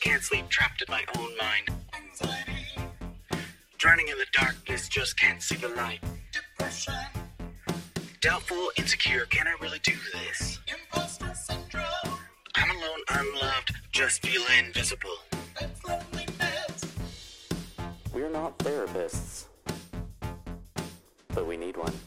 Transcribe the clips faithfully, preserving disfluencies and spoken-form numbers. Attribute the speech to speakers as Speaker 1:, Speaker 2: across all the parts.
Speaker 1: can't sleep, trapped in my own mind. Anxiety. Drowning in the darkness, just can't see the light. Depression. Doubtful, insecure, can I really do this? Imposter syndrome. I'm alone, unloved, just feel invisible. That's loneliness. We're not therapists, but we need one.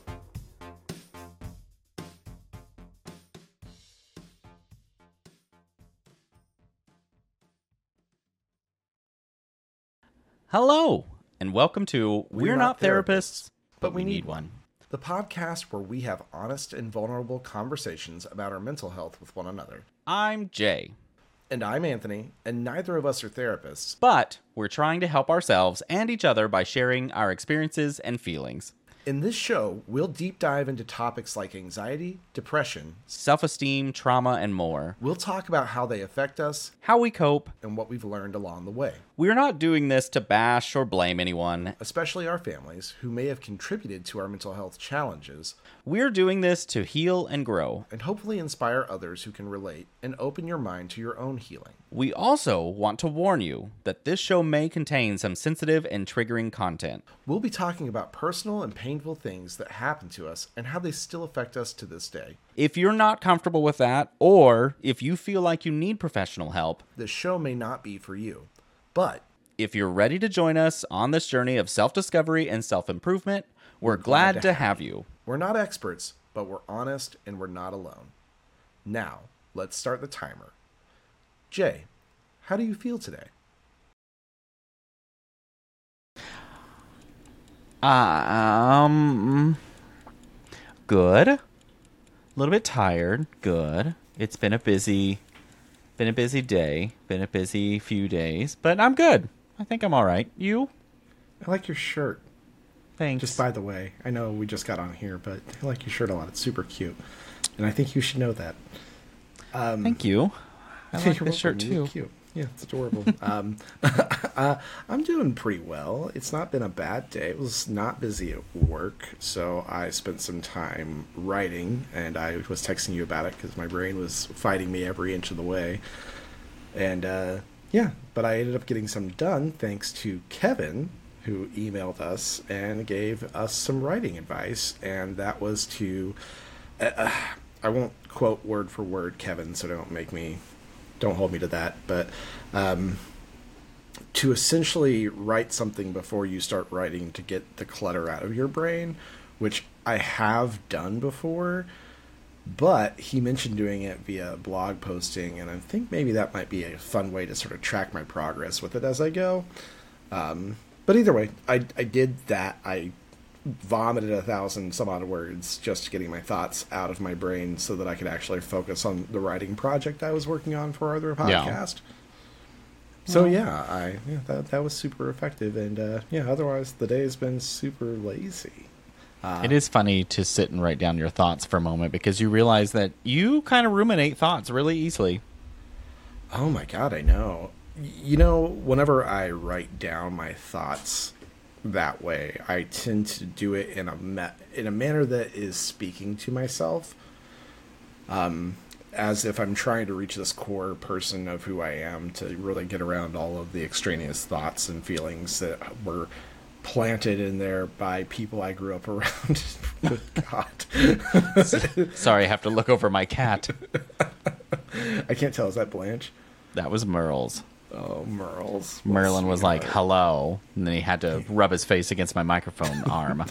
Speaker 2: Hello, and welcome to We're,
Speaker 3: We're
Speaker 2: Not
Speaker 3: Not
Speaker 2: Therapists,
Speaker 3: Therapists,
Speaker 2: but We Need One.
Speaker 3: The podcast where we have honest and vulnerable conversations about our mental health with one another.
Speaker 2: I'm Jay,
Speaker 3: And I'm Anthony, and neither of us are therapists.
Speaker 2: but we're trying to help ourselves and each other by sharing our experiences and feelings.
Speaker 3: In this show, we'll deep dive into topics like anxiety, depression.
Speaker 2: Self-esteem, trauma, and more.
Speaker 3: We'll talk about how they affect us
Speaker 2: How we cope.
Speaker 3: and what we've learned along the way,
Speaker 2: We're not doing this to bash or blame anyone.
Speaker 3: especially our families who may have contributed to our mental health challenges,
Speaker 2: We're doing this to heal and grow.
Speaker 3: and hopefully inspire others who can relate and open your mind to your own healing.
Speaker 2: We also want to warn you that this show may contain some sensitive and triggering content.
Speaker 3: We'll be talking about personal and painful things that happen to us and how they still affect us to this day.
Speaker 2: If you're not comfortable with that, or if you feel like you need professional help,
Speaker 3: This show may not be for you, but
Speaker 2: if you're ready to join us on this journey of self-discovery and self-improvement, we're glad,
Speaker 3: glad
Speaker 2: to
Speaker 3: to
Speaker 2: have you.
Speaker 3: we're not experts, but we're honest and we're not alone. Now, let's start the timer. Jay, how do you feel today?
Speaker 2: Um, good. A little bit tired. Good. It's been a busy, been a busy day. Been a busy few days, but I'm good. I think I'm all right. You?
Speaker 4: I like your shirt.
Speaker 2: Thanks.
Speaker 4: Just by the way, I know we just got on here, but I like your shirt a lot. It's super cute, and I think you should know that. Um,
Speaker 2: Thank you. I like
Speaker 4: you're
Speaker 2: this shirt
Speaker 4: welcome. You're
Speaker 2: too.
Speaker 4: Cute. Yeah, it's adorable. um, uh, I'm doing pretty well. It's not been a bad day. It was not busy at work, so I spent some time writing, and I was texting you about it because my brain was fighting me every inch of the way. And uh, yeah, but I ended up getting some done thanks to Kevin, who emailed us and gave us some writing advice, and that was to uh, I won't quote word for word Kevin, so don't make me don't hold me to that, but um, to essentially write something before you start writing to get the clutter out of your brain, which I have done before, but he mentioned doing it via blog posting, and I think maybe that might be a fun way to sort of track my progress with it as I go. Um, but either way, I, I did that. I vomited a thousand some odd words just getting my thoughts out of my brain so that I could actually focus on the writing project I was working on for our other podcast. Yeah. So yeah, I yeah, that that was super effective, and uh, yeah, otherwise the day has been super lazy. Uh,
Speaker 2: It is funny to sit and write down your thoughts for a moment because you realize that you kind of ruminate thoughts really easily.
Speaker 3: Oh my god, I know. Y- You know, whenever I write down my thoughts that way, I tend to do it in a ma- in a manner that is speaking to myself, um, as if I'm trying to reach this core person of who I am, to really get around all of the extraneous thoughts and feelings that were planted in there by people I grew up around. Good God.
Speaker 2: Sorry, I have to look over my cat.
Speaker 3: I can't tell. Is that Blanche?
Speaker 2: That was Merle's.
Speaker 3: Oh, Merle's.
Speaker 2: Merlin was like,
Speaker 3: Sweetheart.
Speaker 2: hello, and then he had to rub his face against my microphone arm.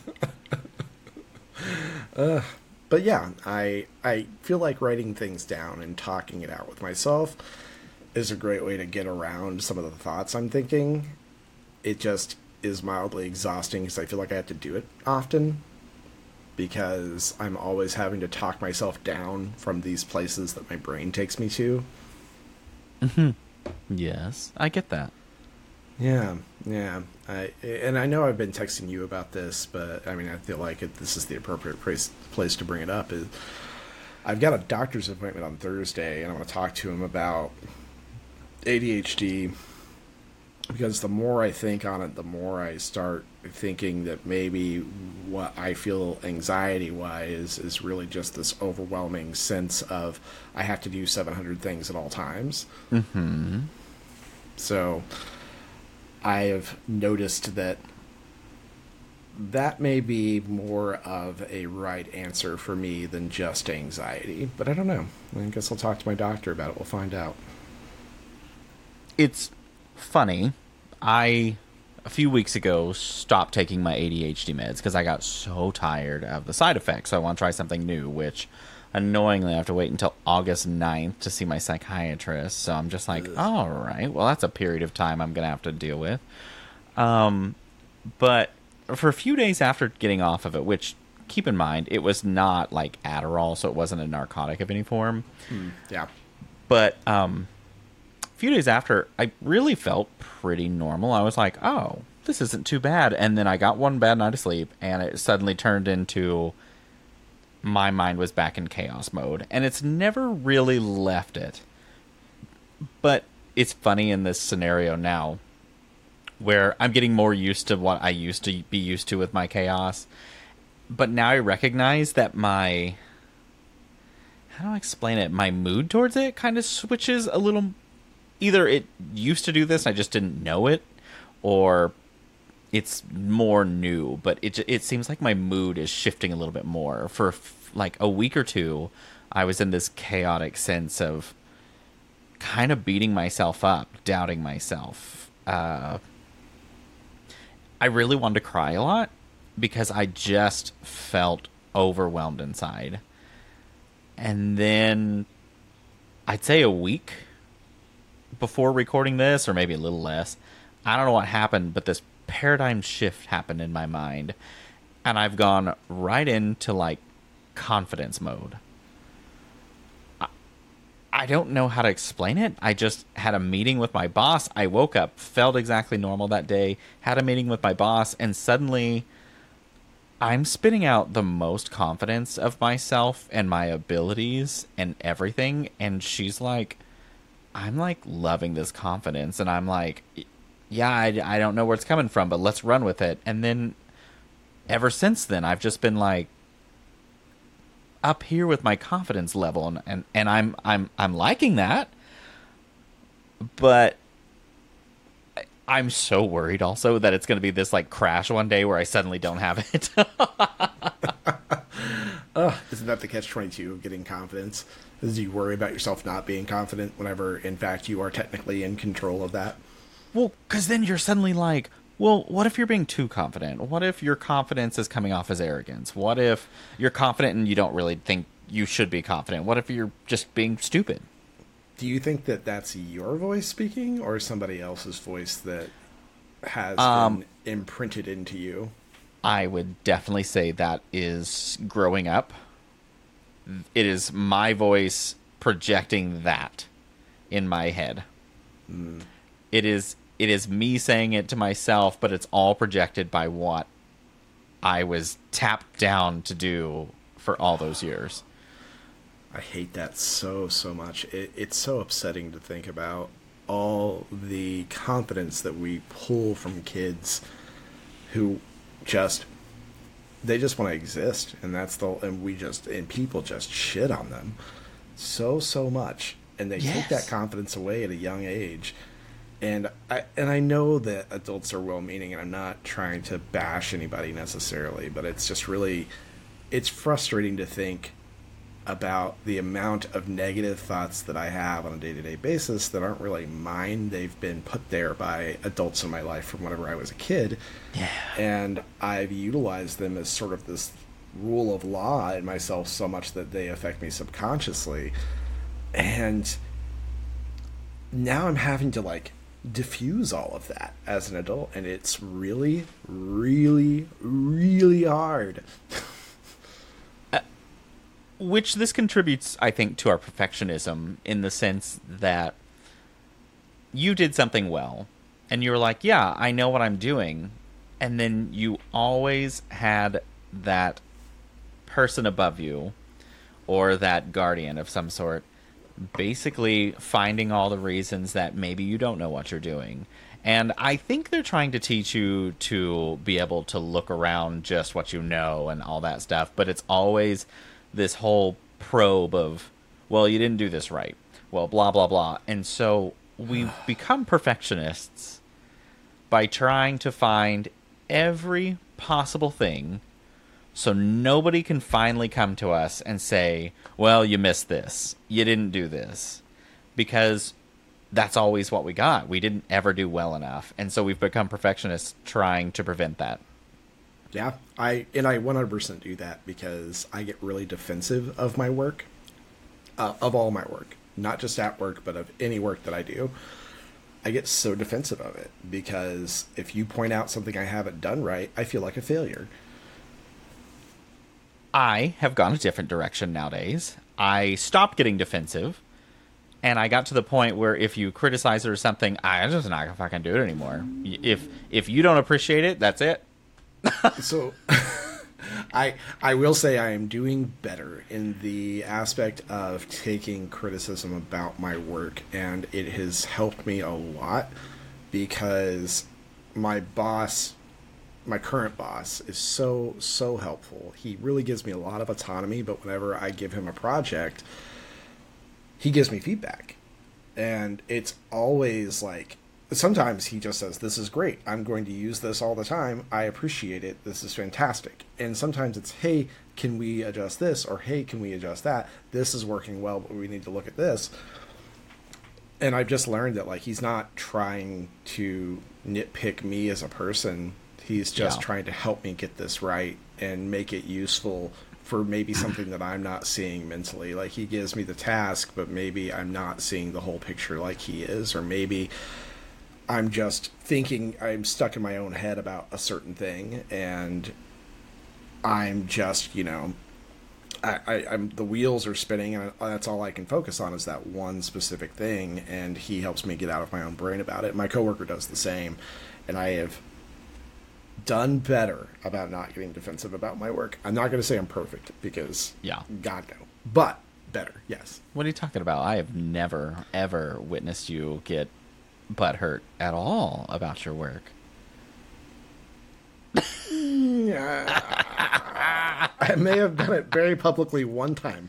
Speaker 3: Uh, but yeah, I I feel like writing things down and talking it out with myself is a great way to get around some of the thoughts I'm thinking. It just is mildly exhausting because I feel like I have to do it often because I'm always having to talk myself down from these places that my brain takes me to.
Speaker 2: Mm-hmm. Yes, I get that.
Speaker 3: Yeah, yeah. I, and I know I've been texting you about this, but I mean, I feel like it, this is the appropriate place, place to bring it up. Is I've got a doctor's appointment on Thursday, and I want to talk to him about A D H D, because the more I think on it, the more I start thinking that maybe what I feel anxiety-wise is really just this overwhelming sense of I have to do seven hundred things at all times.
Speaker 2: Mm-hmm.
Speaker 3: So I have noticed that that may be more of a right answer for me than just anxiety. But I don't know. I guess I'll talk to my doctor about it. We'll find out.
Speaker 2: It's funny. I, a few weeks ago, stopped taking my A D H D meds because I got so tired of the side effects. So I want to try something new, which annoyingly I have to wait until August ninth to see my psychiatrist. So I'm just like, all right, well, that's a period of time I'm going to have to deal with. Um, but for a few days after getting off of it, which, keep in mind, it was not like Adderall, so it wasn't a narcotic of any form.
Speaker 3: Mm, yeah.
Speaker 2: But um, a few days after, I really felt pretty normal. I was like, oh, this isn't too bad. And then I got one bad night of sleep, and it suddenly turned into my mind was back in chaos mode. And it's never really left it. But it's funny in this scenario now, where I'm getting more used to what I used to be used to with my chaos. But now I recognize that my... How do I explain it? My mood towards it kind of switches a little. Either it used to do this, I just didn't know it, or it's more new. But it it seems like my mood is shifting a little bit more. For like a week or two, I was in this chaotic sense of kind of beating myself up, doubting myself. Uh... I really wanted to cry a lot because I just felt overwhelmed inside. And then I'd say a week before recording this, or maybe a little less, I don't know what happened, but this paradigm shift happened in my mind. And I've gone right into like confidence mode. I, I don't know how to explain it. I just had a meeting with my boss. I woke up, felt exactly normal that day, had a meeting with my boss, and suddenly I'm spitting out the most confidence of myself and my abilities and everything. And she's like, I'm like loving this confidence. And I'm like, yeah, I, I don't know where it's coming from, but let's run with it. And then ever since then, I've just been like, up here with my confidence level, and, and, and I'm I'm I'm liking that, but I'm so worried also that it's going to be this like crash one day where I suddenly don't have it.
Speaker 3: uh, isn't that the catch twenty-two of getting confidence? Is you worry about yourself not being confident whenever in fact you are technically in control of that?
Speaker 2: Well, because then you're suddenly like, well, what if you're being too confident? What if your confidence is coming off as arrogance? What if you're confident and you don't really think you should be confident? What if you're just being stupid?
Speaker 3: Do you think that that's your voice speaking or somebody else's voice that has
Speaker 2: um,
Speaker 3: been imprinted into you?
Speaker 2: I would definitely say that is growing up. It is my voice projecting that in my head. Mm. It is... It is me saying it to myself, but it's all projected by what I was tapped down to do for all those years.
Speaker 3: I hate that so, so much. It, it's so upsetting to think about all the confidence that we pull from kids who just, they just want to exist. And that's the, and we just, and people just shit on them so, so much. And they yes. take that confidence away at a young age. And I and I know that adults are well-meaning, and I'm not trying to bash anybody necessarily, but it's just really, it's frustrating to think about the amount of negative thoughts that I have on a day-to-day basis that aren't really mine. They've been put there by adults in my life from whenever I was a kid.
Speaker 2: Yeah.
Speaker 3: And I've utilized them as sort of this rule of law in myself so much that they affect me subconsciously. And now I'm having to, like, diffuse all of that as an adult, and it's really, really, really hard.
Speaker 2: uh, which this contributes, I think, to our perfectionism in the sense that you did something well, and you were like, yeah, I know what I'm doing, and then you always had that person above you, or that guardian of some sort, basically finding all the reasons that maybe you don't know what you're doing. And I think they're trying to teach you to be able to look around just what you know and all that stuff, but it's always this whole probe of, well, you didn't do this right, well, blah blah blah. And so we've become perfectionists by trying to find every possible thing so nobody can finally come to us and say, well, you missed this. You didn't do this. Because that's always what we got. We didn't ever do well enough. And so we've become perfectionists trying to prevent that.
Speaker 3: Yeah, I and I one hundred percent do that because I get really defensive of my work, uh, of all my work. Not just at work, but of any work that I do. I get so defensive of it because if you point out something I haven't done right, I feel like a failure.
Speaker 2: I have gone a different direction nowadays. I stopped getting defensive, and I got to the point where if you criticize it or something, I'm just not gonna fucking do it anymore. If if you don't appreciate it, that's it.
Speaker 3: So, I I will say I am doing better in the aspect of taking criticism about my work, and it has helped me a lot because my boss, my current boss, is so, so helpful. He really gives me a lot of autonomy, but whenever I give him a project, he gives me feedback. And it's always like, sometimes he just says, this is great. I'm going to use this all the time. I appreciate it. This is fantastic. And sometimes it's, hey, can we adjust this? Or, hey, can we adjust that? This is working well, but we need to look at this. And I've just learned that, like, he's not trying to nitpick me as a person. He's just
Speaker 2: Yeah.
Speaker 3: trying to help me get this right and make it useful for maybe something that I'm not seeing mentally. Like, he gives me the task, but maybe I'm not seeing the whole picture like he is. Or maybe I'm just thinking I'm stuck in my own head about a certain thing, and I'm just, you know, I, I, I'm the wheels are spinning, and that's all I can focus on is that one specific thing. And he helps me get out of my own brain about it. My coworker does the same, and I have done better about not getting defensive about my work. I'm not going to say I'm perfect because,
Speaker 2: Yeah.
Speaker 3: God no, but better, yes.
Speaker 2: What are you talking about? I have never, ever witnessed you get butthurt at all about your work.
Speaker 3: I may have done it very publicly one time.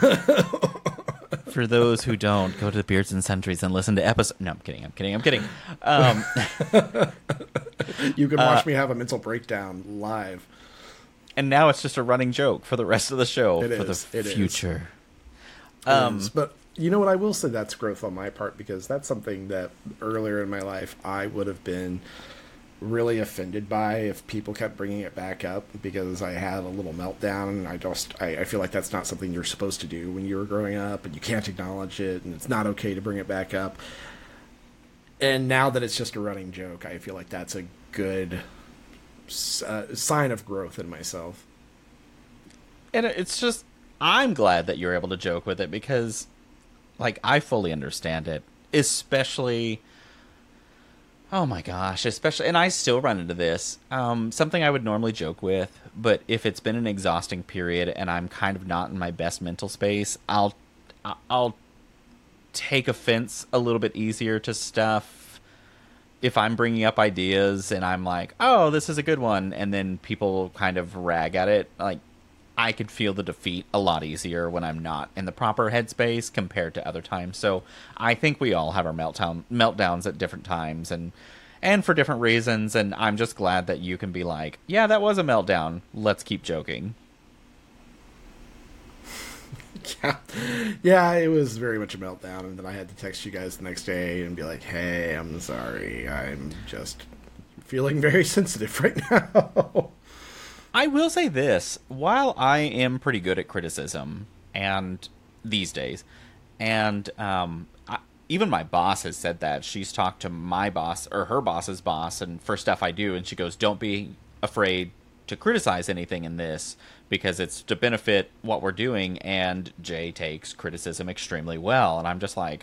Speaker 2: For those who don't, go to Beards and Centuries and listen to episode. No, I'm kidding. I'm kidding. I'm kidding. Um,
Speaker 3: You can watch uh, me have a mental breakdown live.
Speaker 2: And now it's just a running joke for the rest of the show
Speaker 3: it
Speaker 2: for
Speaker 3: is,
Speaker 2: the
Speaker 3: it
Speaker 2: future.
Speaker 3: Is. Um, is. But you know what? I will say that's growth on my part because that's something that earlier in my life I would have been really offended by if people kept bringing it back up because I had a little meltdown, and I just I, I feel like that's not something you're supposed to do when you were growing up, and you can't acknowledge it, and it's not okay to bring it back up. And now that it's just a running joke, I feel like that's a good uh, sign of growth in myself.
Speaker 2: And it's just, I'm glad that you're able to joke with it because, like, I fully understand it, especially. Oh my gosh, especially, and I still run into this, um, something I would normally joke with, but if it's been an exhausting period and I'm kind of not in my best mental space, I'll, I'll take offense a little bit easier to stuff if I'm bringing up ideas and I'm like, oh, this is a good one, and then people kind of rag at it, like, I could feel the defeat a lot easier when I'm not in the proper headspace compared to other times. So I think we all have our meltdown meltdowns at different times and and for different reasons. And I'm just glad that you can be like, yeah, that was a meltdown. Let's keep joking.
Speaker 3: Yeah, yeah, it was very much a meltdown. And then I had to text you guys the next day and be like, hey, I'm sorry. I'm just feeling very sensitive right now.
Speaker 2: I will say this, while I am pretty good at criticism, and these days, and um, I, even my boss has said that. She's talked to my boss, or her boss's boss, and for stuff I do, and she goes, don't be afraid to criticize anything in this, because it's to benefit what we're doing, and Jay takes criticism extremely well, and I'm just like,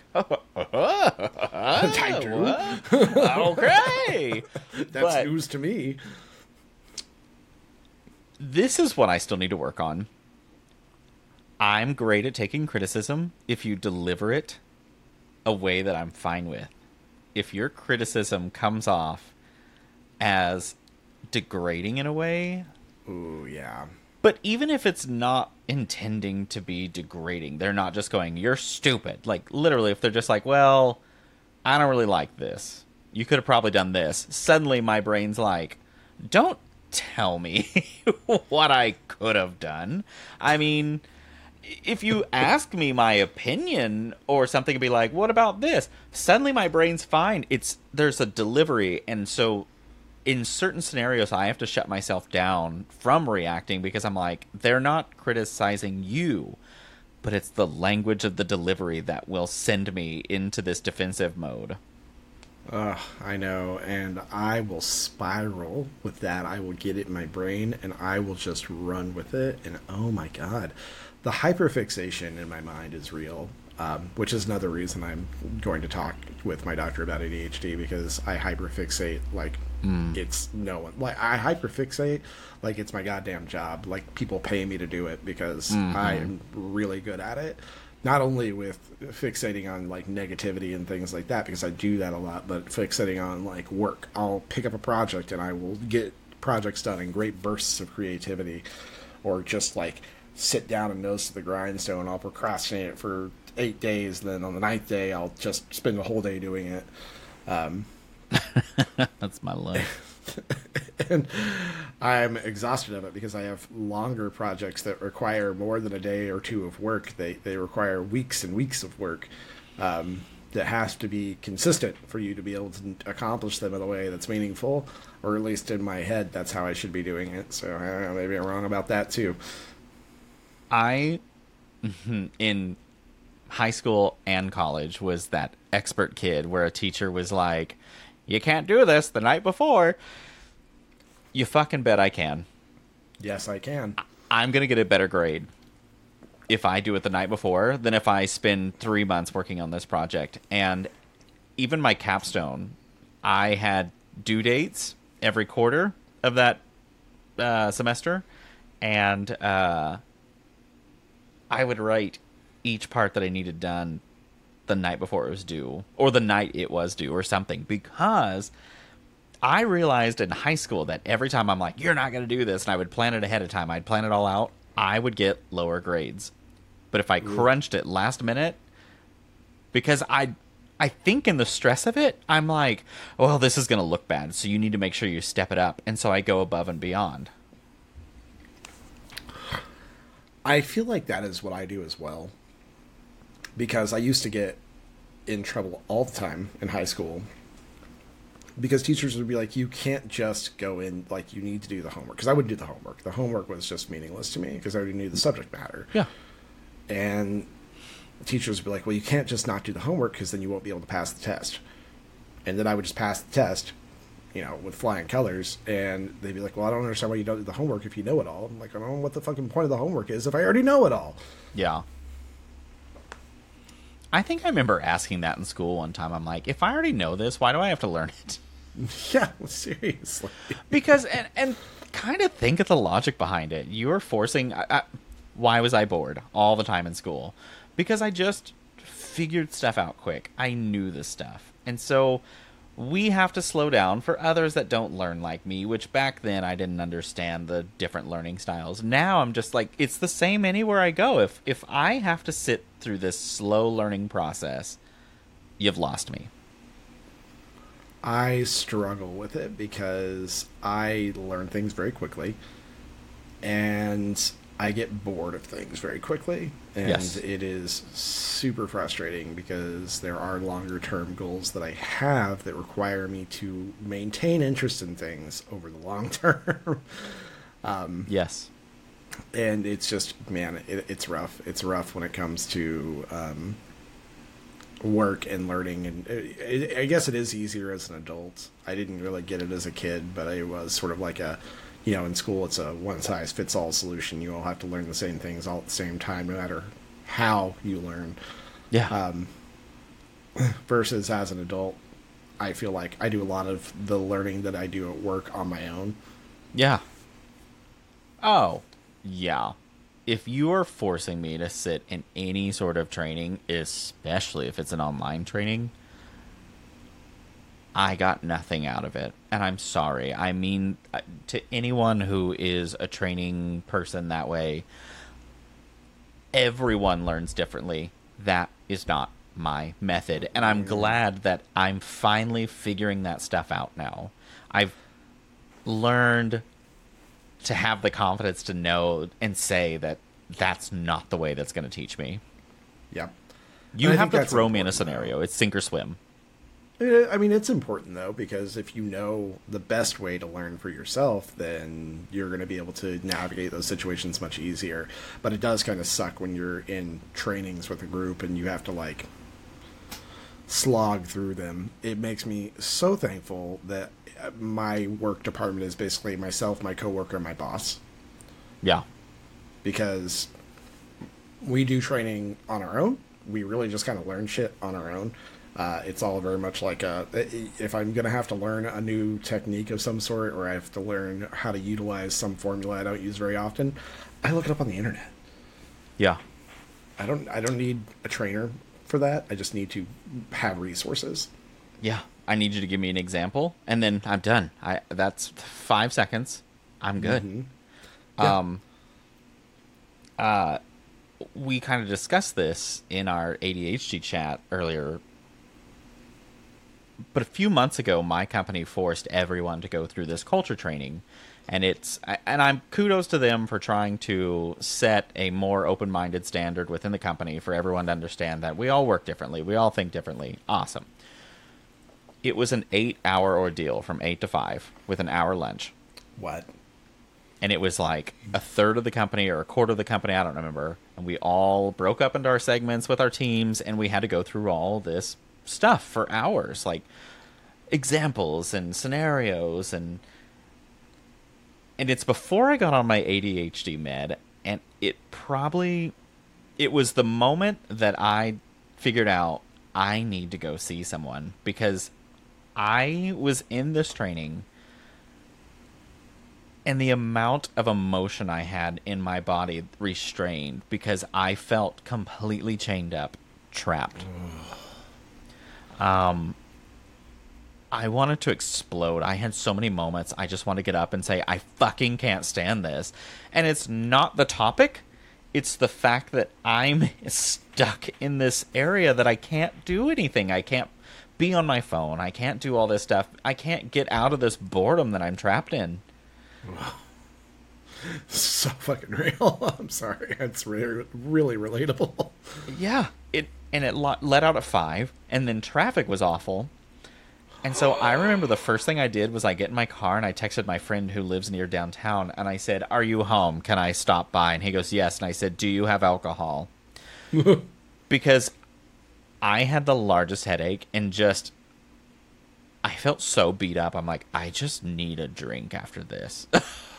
Speaker 3: I do.
Speaker 2: Okay.
Speaker 3: That's
Speaker 2: but,
Speaker 3: news to me.
Speaker 2: This is what I still need to work on. I'm great at taking criticism if you deliver it a way that I'm fine with. If your criticism comes off as degrading in a way...
Speaker 3: Ooh, yeah.
Speaker 2: But even if it's not intending to be degrading, they're not just going, you're stupid. Like, literally, if they're just like, well, I don't really like this. You could have probably done this. Suddenly my brain's like, don't tell me what I could have done. I mean, if you ask me my opinion or something, it'd be like, what about this? Suddenly my brain's fine. It's there's a delivery, and so in certain scenarios I have to shut myself down from reacting because I'm like, they're not criticizing you, but it's the language of the delivery that will send me into this defensive mode.
Speaker 3: Ugh, I know, and I will spiral with that. I will get it in my brain, and I will just run with it, and oh my god. The hyperfixation in my mind is real, um, which is another reason I'm going to talk with my doctor about A D H D, because I hyperfixate like mm. it's no one. Like I hyperfixate like it's my goddamn job. Like people pay me to do it because mm-hmm. I am really good at it. Not only with fixating on like negativity and things like that, because I do that a lot, but fixating on like work. I'll pick up a project and I will get projects done in great bursts of creativity, or just like sit down and nose to the grindstone. I'll procrastinate it for eight days, then on the ninth day I'll just spend the whole day doing it. Um,
Speaker 2: That's my life.
Speaker 3: And I'm exhausted of it because I have longer projects that require more than a day or two of work. They they require weeks and weeks of work um, that has to be consistent for you to be able to accomplish them in a way that's meaningful, or at least in my head, that's how I should be doing it. So I don't know, maybe I'm wrong about that too.
Speaker 2: I, in high school and college, was that expert kid where a teacher was like, you can't do this the night before. You fucking bet I can.
Speaker 3: Yes, I can.
Speaker 2: I'm going to get a better grade if I do it the night before than if I spend three months working on this project. And even my capstone, I had due dates every quarter of that uh, semester. And uh, I would write each part that I needed done the night before it was due, or the night it was due, or something, because I realized in high school that every time I'm like, you're not going to do this, and I would plan it ahead of time, I'd plan it all out, I would get lower grades. But if I Ooh. crunched it last minute, because I I think in the stress of it, I'm like, well, this is going to look bad, so you need to make sure you step it up, and so I go above and beyond.
Speaker 3: I feel like that is what I do as well, because I used to get in trouble all the time in high school because teachers would be like, you can't just go in, like, you need to do the homework. Because I wouldn't do the homework. The homework was just meaningless to me because I already knew the subject matter.
Speaker 2: Yeah.
Speaker 3: And teachers would be like, well, you can't just not do the homework because then you won't be able to pass the test. And then I would just pass the test, you know, with flying colors. And they'd be like, well, I don't understand why you don't do the homework if you know it all. I'm like, I don't know what the fucking point of the homework is if I already know it all.
Speaker 2: Yeah. I think I remember asking that in school one time. I'm like, if I already know this, why do I have to learn it?
Speaker 3: Yeah, seriously.
Speaker 2: Because, and, and kind of think of the logic behind it. You are forcing... I, I, why was I bored all the time in school? Because I just figured stuff out quick. I knew this stuff. And so we have to slow down for others that don't learn like me, which back then I didn't understand the different learning styles. Now I'm just like, it's the same anywhere I go. If if I have to sit through this slow learning process, you've lost me.
Speaker 3: I struggle with it because I learn things very quickly, and I get bored of things very quickly, and
Speaker 2: yes.
Speaker 3: It is super frustrating because there are longer term goals that I have that require me to maintain interest in things over the long term. um,
Speaker 2: yes.
Speaker 3: And it's just, man, it, it's rough. It's rough when it comes to um, work and learning. And it, it, I guess it is easier as an adult. I didn't really get it as a kid, but it was sort of like a, you know, in school it's a one-size-fits-all solution. You all have to learn the same things all at the same time, no matter how you learn.
Speaker 2: Yeah.
Speaker 3: Um, versus as an adult, I feel like I do a lot of the learning that I do at work on my own.
Speaker 2: Yeah. Oh, yeah. If you are forcing me to sit in any sort of training, especially if it's an online training, I got nothing out of it, and I'm sorry. I mean, to anyone who is a training person that way, everyone learns differently. That is not my method. And I'm glad that I'm finally figuring that stuff out now. I've learned to have the confidence to know and say that that's not the way that's going to teach me.
Speaker 3: Yep.
Speaker 2: You have to throw me in a scenario. Though. It's sink or swim.
Speaker 3: I mean, it's important, though, because if you know the best way to learn for yourself, then you're going to be able to navigate those situations much easier. But it does kind of suck when you're in trainings with a group and you have to, like, slog through them. It makes me so thankful that my work department is basically myself, my coworker, and my boss.
Speaker 2: Yeah.
Speaker 3: Because we do training on our own. We really just kind of learn shit on our own. Uh, it's all very much like a, if I'm going to have to learn a new technique of some sort, or I have to learn how to utilize some formula I don't use very often, I look it up on the internet.
Speaker 2: Yeah.
Speaker 3: I don't I don't need a trainer for that. I just need to have resources.
Speaker 2: Yeah. I need you to give me an example, and then I'm done. I That's five seconds. I'm good.
Speaker 3: Mm-hmm. Yeah.
Speaker 2: Um. Uh, we kind of discussed this in our A D H D chat earlier. But a few months ago, my company forced everyone to go through this culture training, and it's and I'm kudos to them for trying to set a more open-minded standard within the company for everyone to understand that we all work differently, we all think differently. Awesome. It was an eight-hour ordeal from eight to five with an hour lunch.
Speaker 3: What?
Speaker 2: And it was like a third of the company or a quarter of the company, I don't remember, and we all broke up into our segments with our teams, and we had to go through all this stuff for hours, like examples and scenarios, and and it's before I got on my A D H D med, and it probably it was the moment that I figured out I need to go see someone, because I was in this training and the amount of emotion I had in my body restrained because I felt completely chained up, trapped. Um, I wanted to explode. I had so many moments. I just want to get up and say, I fucking can't stand this. And it's not the topic. It's the fact that I'm stuck in this area that I can't do anything. I can't be on my phone. I can't do all this stuff. I can't get out of this boredom that I'm trapped in.
Speaker 3: So fucking real. I'm sorry. It's really, really relatable.
Speaker 2: Yeah. It and it let out at five, and then traffic was awful. And so I remember the first thing I did was I get in my car and I texted my friend who lives near downtown, and I said, "Are you home? Can I stop by?" And he goes, "Yes." And I said, "Do you have alcohol?" Because I had the largest headache, and just I felt so beat up. I'm like, I just need a drink after this.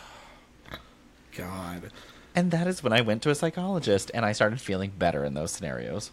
Speaker 3: God.
Speaker 2: And that is when I went to a psychologist, and I started feeling better in those scenarios.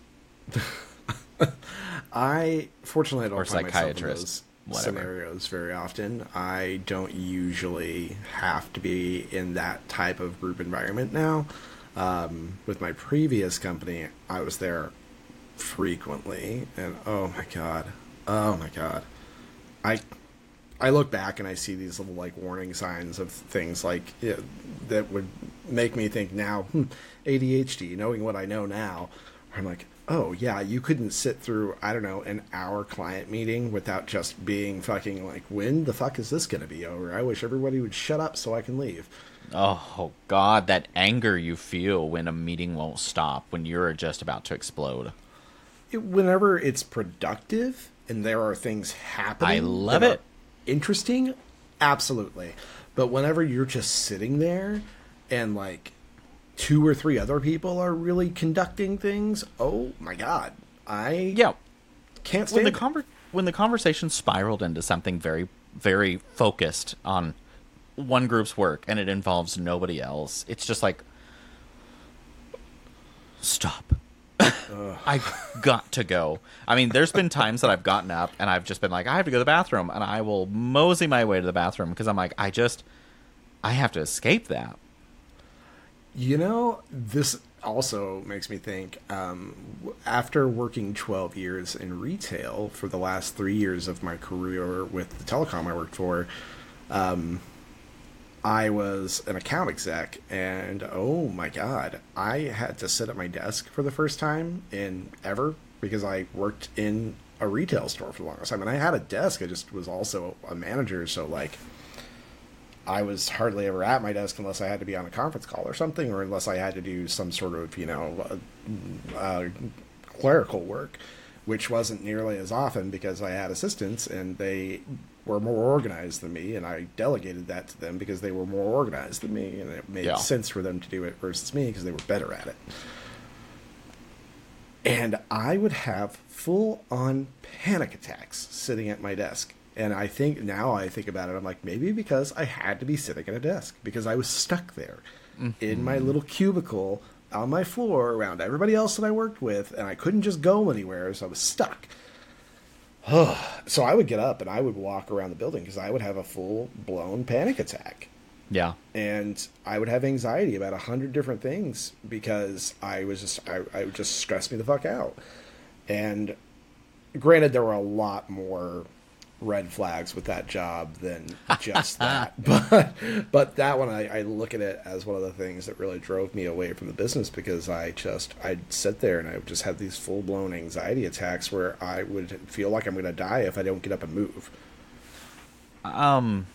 Speaker 3: I fortunately I don't
Speaker 2: Or
Speaker 3: find myself in
Speaker 2: psychiatrist,
Speaker 3: those
Speaker 2: whatever.
Speaker 3: scenarios very often. I don't usually have to be in that type of group environment now. Um, with my previous company, I was there frequently, and oh my god, oh my god, I I look back and I see these little like warning signs of things like yeah, that would make me think now, hmm, A D H D. Knowing what I know now, I'm like, oh yeah, you couldn't sit through, I don't know, an hour client meeting without just being fucking like, when the fuck is this gonna be over? I wish everybody would shut up so I can leave.
Speaker 2: Oh, God, that anger you feel when a meeting won't stop, when you're just about to explode.
Speaker 3: It, whenever it's productive and there are things happening,
Speaker 2: I love
Speaker 3: that
Speaker 2: it.
Speaker 3: are interesting, absolutely. But whenever you're just sitting there and like two or three other people are really conducting things, oh my god, I
Speaker 2: Yeah.
Speaker 3: can't
Speaker 2: When
Speaker 3: stand
Speaker 2: the,
Speaker 3: it.
Speaker 2: conver- when the conversation spiraled into something very, very focused on one group's work and it involves nobody else, it's just like, stop. I've got to go. I mean, there's been times that I've gotten up and I've just been like, I have to go to the bathroom, and I will mosey my way to the bathroom because I'm like, I just, I have to escape that.
Speaker 3: You know, this also makes me think, um, w- after working twelve years in retail for the last three years of my career with the telecom I worked for, um, I was an account exec, and oh my god, I had to sit at my desk for the first time in ever because I worked in a retail store for the longest time, and I had a desk. I just was also a manager, so like I was hardly ever at my desk unless I had to be on a conference call or something, or unless I had to do some sort of, you know, uh, uh, clerical work, which wasn't nearly as often because I had assistants and they were more organized than me, and I delegated that to them because they were more organized than me, and it made
Speaker 2: yeah.
Speaker 3: sense for them to do it versus me because they were better at it. And I would have full-on panic attacks sitting at my desk. And I think, now I think about it, I'm like, maybe because I had to be sitting at a desk. Because I was stuck there mm-hmm. in my little cubicle on my floor around everybody else that I worked with. And I couldn't just go anywhere, so I was stuck. So I would get up and I would walk around the building because I would have a full-blown panic attack.
Speaker 2: Yeah.
Speaker 3: And I would have anxiety about a hundred different things because I was just, I, I would just stress me the fuck out. And granted, there were a lot more red flags with that job than just that. But, but that one, I, I look at it as one of the things that really drove me away from the business because I just, I'd sit there and I would just have these full blown anxiety attacks where I would feel like I'm going to die if I don't get up and move.
Speaker 2: Um,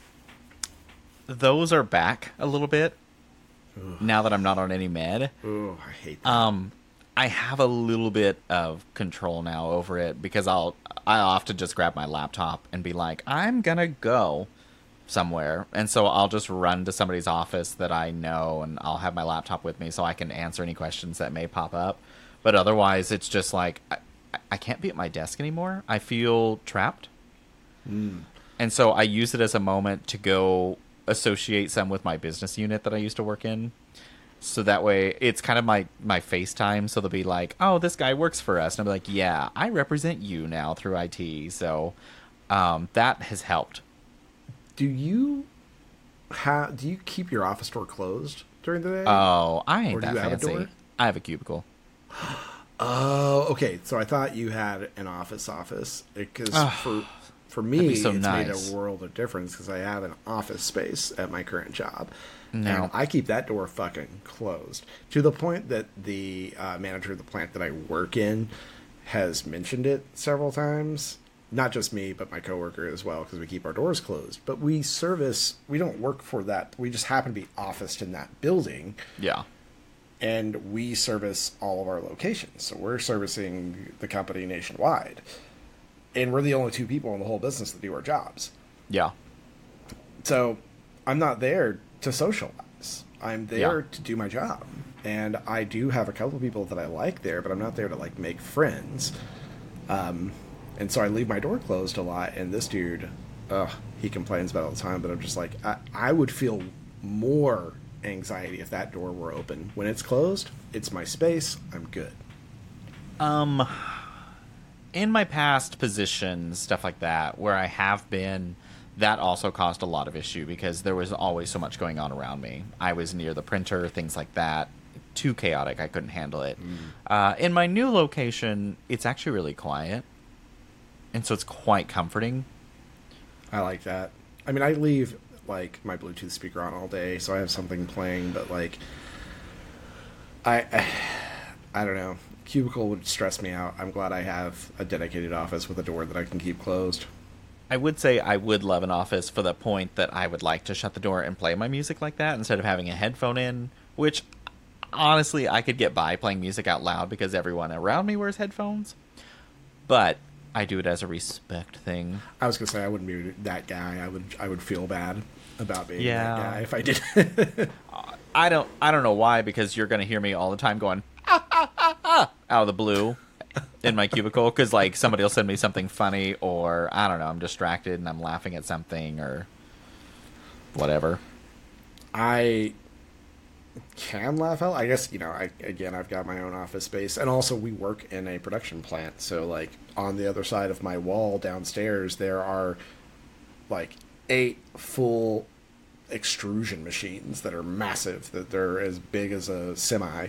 Speaker 2: Those are back a little bit Ugh. now that I'm not on any med.
Speaker 3: Oh, I hate that.
Speaker 2: Um, I have a little bit of control now over it because I'll I often just grab my laptop and be like, I'm gonna go somewhere, and so I'll just run to somebody's office that I know, and I'll have my laptop with me so I can answer any questions that may pop up. But otherwise, it's just like I, I can't be at my desk anymore. I feel trapped,
Speaker 3: mm.
Speaker 2: and so I use it as a moment to go associate some with my business unit that I used to work in. So that way it's kind of my, my FaceTime. So they'll be like, oh, this guy works for us. And I'll be like, yeah, I represent you now through I T. So um, that has helped.
Speaker 3: Do you have, do you keep your office door closed during the day?
Speaker 2: Oh, I ain't
Speaker 3: or do
Speaker 2: that
Speaker 3: you have
Speaker 2: fancy.
Speaker 3: A door?
Speaker 2: I have a cubicle.
Speaker 3: Oh, okay. So I thought you had an office office because for, for me,
Speaker 2: That'd be so
Speaker 3: it's
Speaker 2: nice.
Speaker 3: made a world of difference because I have an office space at my current job.
Speaker 2: No.
Speaker 3: And I keep that door fucking closed to the point that the uh, manager of the plant that I work in has mentioned it several times. Not just me, but my coworker as well, because we keep our doors closed. But we service, we don't work for that. We just happen to be officed in that building.
Speaker 2: Yeah.
Speaker 3: And we service all of our locations. So we're servicing the company nationwide. And we're the only two people in the whole business that do our jobs.
Speaker 2: Yeah.
Speaker 3: So I'm not there to socialize. I'm there
Speaker 2: yeah.
Speaker 3: to do my job. And I do have a couple of people that I like there, but I'm not there to like make friends. Um, and so I leave my door closed a lot. And this dude, uh, he complains about it all the time, but I'm just like, I, I would feel more anxiety if that door were open. When it's closed, it's my space. I'm good.
Speaker 2: Um, in my past positions, stuff like that, where I have been, that also caused a lot of issue because there was always so much going on around me. I was near the printer, things like that. Too chaotic. I couldn't handle it. Mm. Uh, in my new location, it's actually really quiet. And so it's quite comforting.
Speaker 3: I like that. I mean, I leave, like, my Bluetooth speaker on all day, so I have something playing, but, like, I, I, I don't know. Cubicle would stress me out. I'm glad I have a dedicated office with a door that I can keep closed.
Speaker 2: I would say I would love an office for the point that I would like to shut the door and play my music like that instead of having a headphone in, which honestly I could get by playing music out loud because everyone around me wears headphones. But I do it as a respect thing.
Speaker 3: I was gonna say I wouldn't be that guy. I would I would feel bad about being
Speaker 2: yeah.
Speaker 3: that guy if I did.
Speaker 2: I don't I don't know why, because you're gonna hear me all the time going ah, ah, ah, ah, out of the blue in my cubicle because like somebody will send me something funny, or I don't know, I'm distracted and I'm laughing at something or whatever.
Speaker 3: I can laugh out. I guess, you know, I again I've got my own office space, and also we work in a production plant, so like on the other side of my wall downstairs there are like eight full extrusion machines that are massive, that they're as big as a semi,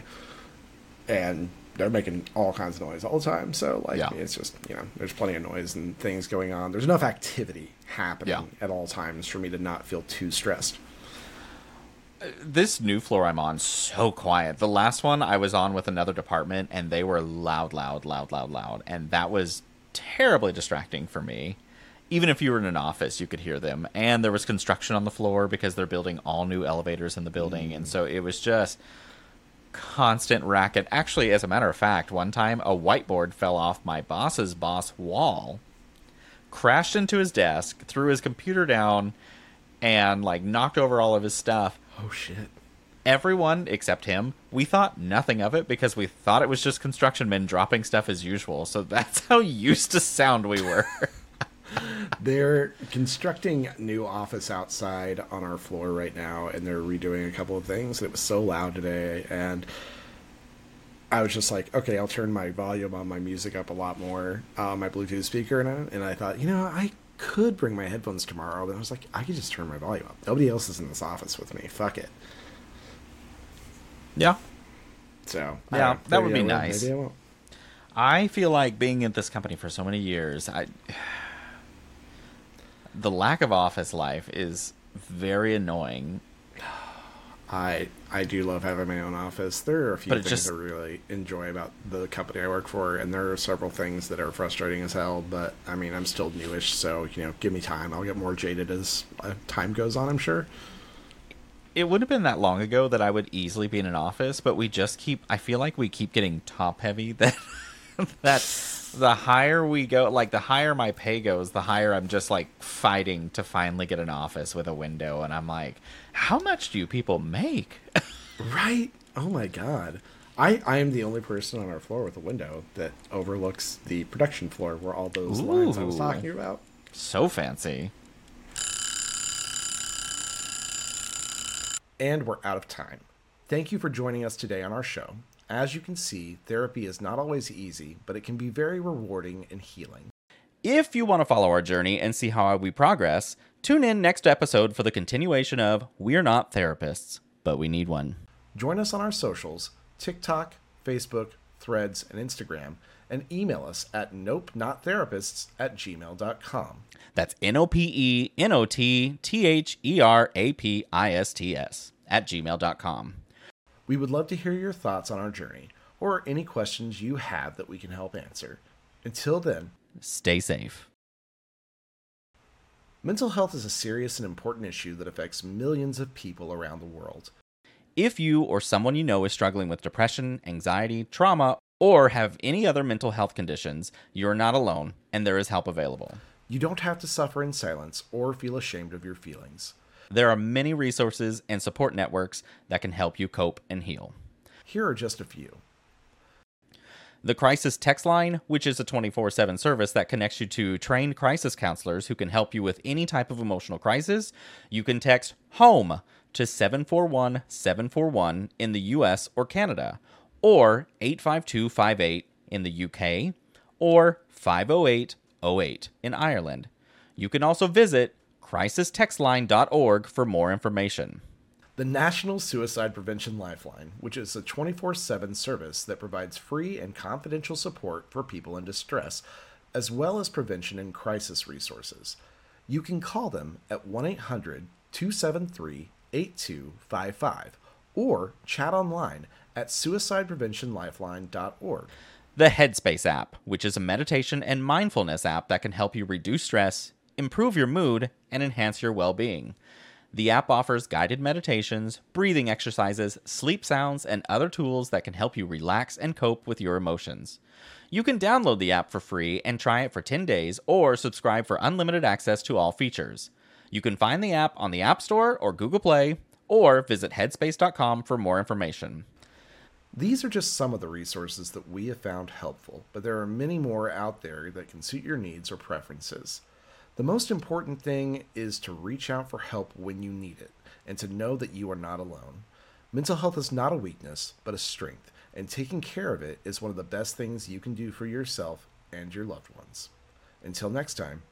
Speaker 3: and they're making all kinds of noise all the time. So like yeah. it's just, you know, there's plenty of noise and things going on. There's enough activity happening yeah. at all times for me to not feel too stressed.
Speaker 2: This new floor I'm on, so quiet. The last one I was on with another department, and they were loud, loud, loud, loud, loud. And that was terribly distracting for me. Even if you were in an office, you could hear them. And there was construction on the floor because they're building all new elevators in the building. Mm. And so it was just constant racket. Actually, as a matter of fact, one time a whiteboard fell off my boss's boss wall, crashed into his desk, threw his computer down, and like knocked over all of his stuff.
Speaker 3: Oh, shit.
Speaker 2: Everyone, except him, we thought nothing of it because we thought it was just construction men dropping stuff as usual. So that's how used to sound we were.
Speaker 3: They're constructing new office outside on our floor right now, and they're redoing a couple of things. It was so loud today, and I was just like, okay, I'll turn my volume on my music up a lot more on my Bluetooth speaker, and, and I thought, you know, I could bring my headphones tomorrow, but I was like, I could just turn my volume up. Nobody else is in this office with me. Fuck it.
Speaker 2: Yeah.
Speaker 3: So,
Speaker 2: yeah, that would be nice.
Speaker 3: Maybe I won't.
Speaker 2: I feel like being in this company for so many years, I, the lack of office life is very annoying.
Speaker 3: I I do love having my own office. There are a few
Speaker 2: But it
Speaker 3: things
Speaker 2: just-
Speaker 3: I really enjoy about the company I work for, and there are several things that are frustrating as hell, but, I mean, I'm still newish, so, you know, give me time. I'll get more jaded as uh, time goes on, I'm sure.
Speaker 2: It wouldn't have been that long ago that I would easily be in an office, but we just keep, I feel like we keep getting top heavy. That, that the higher we go, like the higher my pay goes, the higher I'm just like fighting to finally get an office with a window. And I'm like, how much do you people make?
Speaker 3: Right? Oh my god. I, I am the only person on our floor with a window that overlooks the production floor where all those lines I was
Speaker 2: Ooh.
Speaker 3: talking about.
Speaker 2: So fancy.
Speaker 3: And we're out of time. Thank you for joining us today on our show. As you can see, therapy is not always easy, but it can be very rewarding and healing.
Speaker 2: If you want to follow our journey and see how we progress, tune in next episode for the continuation of We're Not Therapists, but We Need One.
Speaker 3: Join us on our socials, TikTok, Facebook, Threads, and Instagram, and email us at nope not therapists at gmail dot com.
Speaker 2: That's N O P E N O T T H E R A P I S T S at gmail dot com.
Speaker 3: We would love to hear your thoughts on our journey, or any questions you have that we can help answer. Until then,
Speaker 2: Stay safe.
Speaker 3: mental health is a serious and important issue that affects millions of people around the world.
Speaker 2: If you or someone you know is struggling with depression, anxiety, trauma, or have any other mental health conditions, you're not alone, and there is help available.
Speaker 3: You don't have to suffer in silence or feel ashamed of your feelings.
Speaker 2: There are many resources and support networks that can help you cope and heal.
Speaker 3: Here are just a few.
Speaker 2: The Crisis Text Line, which is a twenty-four seven service that connects you to trained crisis counselors who can help you with any type of emotional crisis. You can text HOME to seven four one seven four one in the U S or Canada, or eight five two five eight in the U K, or five oh eight oh eight in Ireland. You can also visit crisis text line dot org for more information.
Speaker 3: The National Suicide Prevention Lifeline, which is a twenty-four seven service that provides free and confidential support for people in distress, as well as prevention and crisis resources. You can call them at one eight hundred two seven three eight two five five or chat online at suicide prevention lifeline dot org.
Speaker 2: The Headspace app, which is a meditation and mindfulness app that can help you reduce stress, improve your mood, and enhance your well-being. The app offers guided meditations, breathing exercises, sleep sounds, and other tools that can help you relax and cope with your emotions. You can download the app for free and try it for ten days, or subscribe for unlimited access to all features. You can find the app on the App Store or Google Play, or visit headspace dot com for more information.
Speaker 3: These are just some of the resources that we have found helpful, but there are many more out there that can suit your needs or preferences. The most important thing is to reach out for help when you need it, and to know that you are not alone. Mental health is not a weakness, but a strength, and taking care of it is one of the best things you can do for yourself and your loved ones. Until next time,